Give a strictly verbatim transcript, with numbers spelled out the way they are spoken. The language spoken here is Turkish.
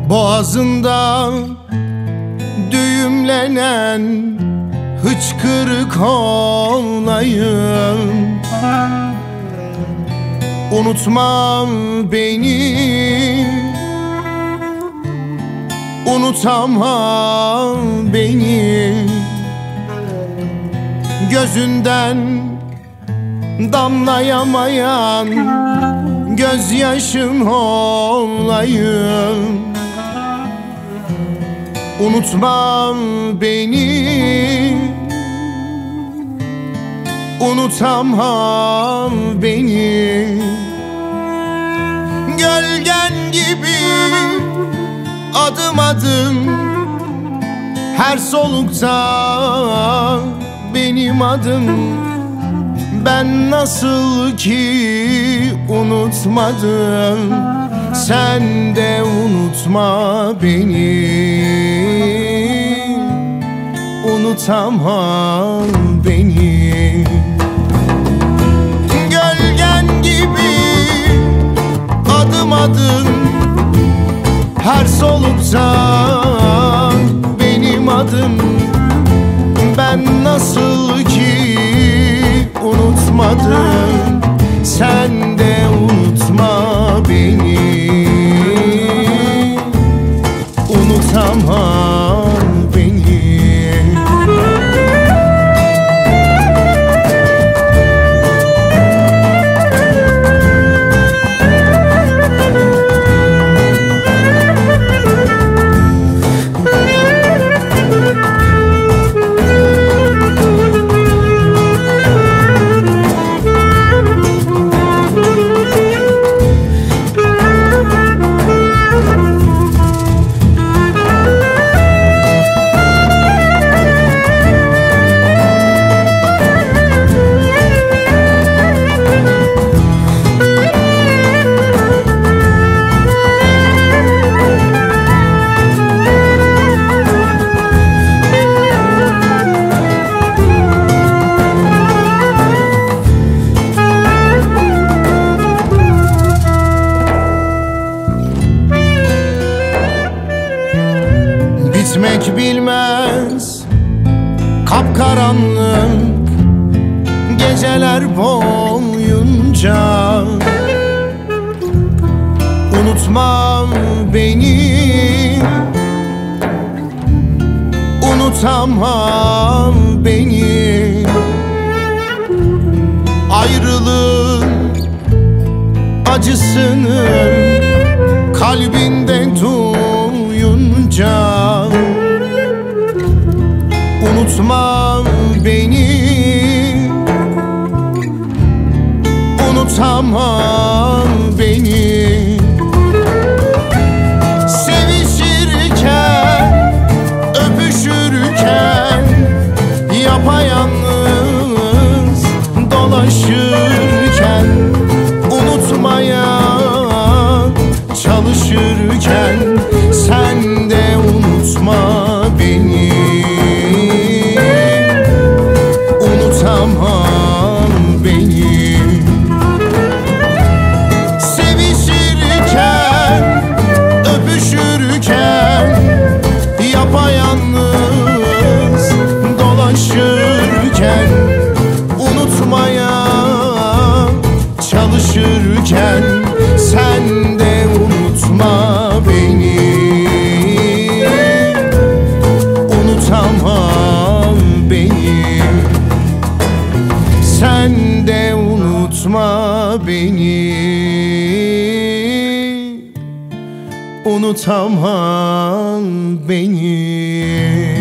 Boğazında düğümlenen hıçkırık olayım. Unutmam beni, unutamam beni. Gözünden damlayamayan gözyaşın olayım. Unutmam beni, unutamam beni. Gölgen gibi adım adım her solukta benim adım. Ben nasıl ki unutmadım, sen de unutma beni. Unutamam beni. Gölgen gibi adım adım her solukta benim adım. Ben nasıl ki unutmadım, sen de unutma beni. Unutamam beni. Bitmek bilmez kapkaranlık geceler boyunca. Unutmam beni, unutamam beni. Ayrılığın acısını kalbinde duyunca. Unutmam beni, unutamam beni. Sevişirken, öpüşürken, yapayalnız dolaşırken, unutmaya çalışırken, sen de unutma beni. Unutamam beni. Sevişirken, öpüşürken, yapayalnız dolaşırken, unutmaya çalışırken, sen de unutma beni. Unutamam beni. Sen de unutma beni. Unutamam beni.